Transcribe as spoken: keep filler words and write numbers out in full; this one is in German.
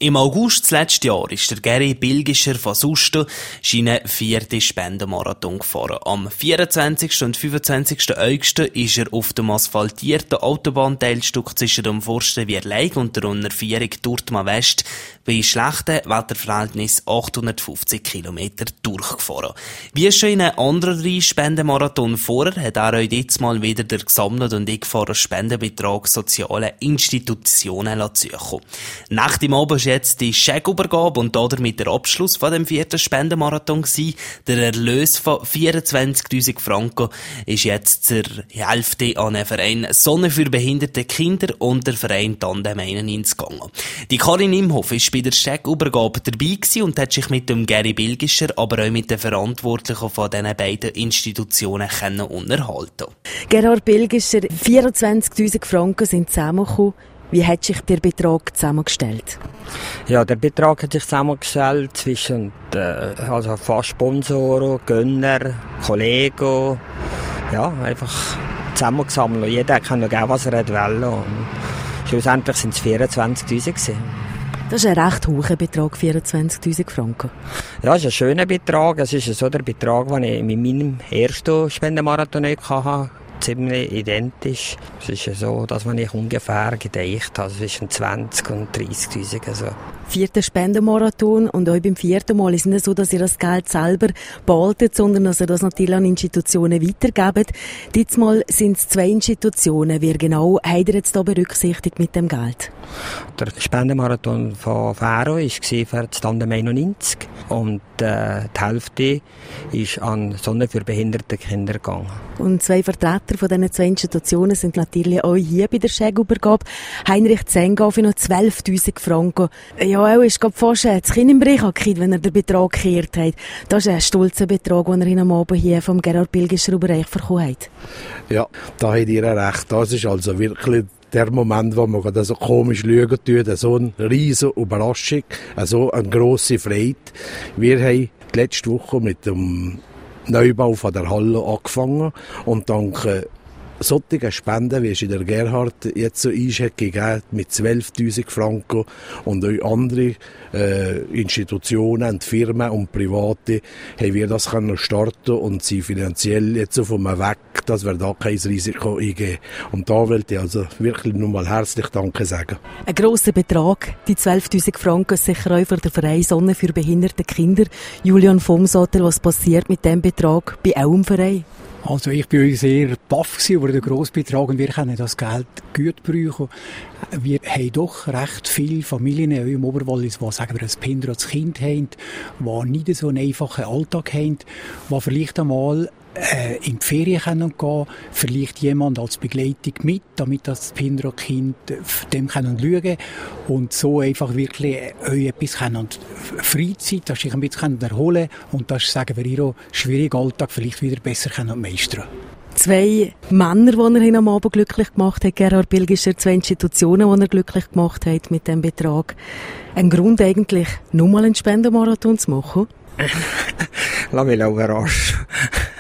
Im August letzten Jahr ist der Gary Bilgischer von Susten seinen vierten Spendenmarathon gefahren. Am vierundzwanzigsten und fünfundzwanzigsten August ist er auf dem asphaltierten Autobahnteilstück zwischen dem Forstenwierleig und der Unterführung Turtma West bei schlechten Wetterverhältnissen achthundertfünfzig Kilometer durchgefahren. Wie schon in einem anderen Spendenmarathon vorher hat er euch jetzt mal wieder der gesammelte und eingefahrene Spendenbetrag sozialen Institutionen zukommen. Nach dem Abend ist jetzt die Scheckübergabe und damit der Abschluss von dem vierten Spendenmarathon gewesen. Der Erlös von vierundzwanzigtausend Franken ist jetzt zur Hälfte an den Verein Sonne für behinderte Kinder und der Verein Tandem einundneunzig gegangen. Die Karin Imhoff ist bei der Scheckübergabe dabei gewesen und hat sich mit dem Gary Bilgischer, aber auch mit den Verantwortlichen von diesen beiden Institutionen können unterhalten. Gerhard Bilgischer, vierundzwanzigtausend Franken sind zusammengekommen. Wie hat sich der Betrag zusammengestellt? Ja, der Betrag hat sich zusammengestellt zwischen äh, also fast Sponsoren, Gönner, Kollegen. Ja, einfach zusammengesammelt. Jeder kann noch geben, was er wollte. Und schlussendlich sind es vierundzwanzigtausend gewesen. Das ist ein recht hoher Betrag, vierundzwanzigtausend Franken. Ja, das ist ein schöner Betrag. Es ist so der Betrag, den ich mit meinem ersten Spendenmarathon hatte. Ziemlich identisch. Es ist ja so, dass man ich ungefähr gedeicht habe, zwischen zwanzig und dreißigtausend. Also. Vierter Spendenmarathon und auch beim vierten Mal ist es nicht so, dass ihr das Geld selber behaltet, sondern dass ihr das natürlich an Institutionen weitergebt. Diesmal sind es zwei Institutionen. Wie genau habt ihr jetzt da berücksichtigt mit dem Geld? Der Spendenmarathon von Faro war für das Tandem einundneunzig und äh, die Hälfte ist an Sonne für behinderte Kinder gegangen. Und zwei Vertreter von diesen zwei Institutionen sind natürlich auch hier bei der Scheckübergabe. Heinrich Zenga für noch zwölftausend Franken. Ja, er ist gerade fast das Kind im Brich, wenn er den Betrag gekehrt hat. Das ist ein stolzer Betrag, den er in am Abend hier vom Gerhard Bilgischer überreicht bekommen hat. Ja, da habt ihr recht. Das ist also wirklich der Moment, wo man gerade so komisch schauen tut, so eine riesige Überraschung, so eine grosse Freude. Wir haben letzte Woche mit dem Neubau von der Halle angefangen und dank solche Spenden, wie es in der Gerhard jetzt so ist, gegeben mit zwölftausend Franken und auch andere äh, Institutionen und Firmen und Private haben wir das können starten und sind finanziell jetzt auf einem Weg, dass wir da kein Risiko eingehen. Und da wollte ich also wirklich nur mal herzlich Danke sagen. Ein grosser Betrag, die zwölftausend Franken, sicher auch für den Verein Sonne für behinderte Kinder. Julian Vomsater, was passiert mit diesem Betrag bei eurem Verein? Also ich war sehr baff über den grossen Betrag und wir können das Geld gut brauchen. Wir haben doch recht viele Familien im Oberwallis, die sagen wir, ein behindertes Kind haben, die nicht so einen einfachen Alltag haben, die vielleicht einmal äh, in die Ferien können gehen, vielleicht jemand als Begleitung mit, damit das behinderte Kind dem können schauen und so einfach wirklich euch etwas können. Und Freizeit, dass sich ein bisschen erholen und das, sagen wir, ihren schwierigen Alltag vielleicht wieder besser können meistern. Zwei Männer, die er am Abend glücklich gemacht hat, Gerhard Bilgischer, zwei Institutionen, die er glücklich gemacht hat mit diesem Betrag. Ein Grund eigentlich, nur mal einen Spendenmarathon zu machen? Lass mich überraschen.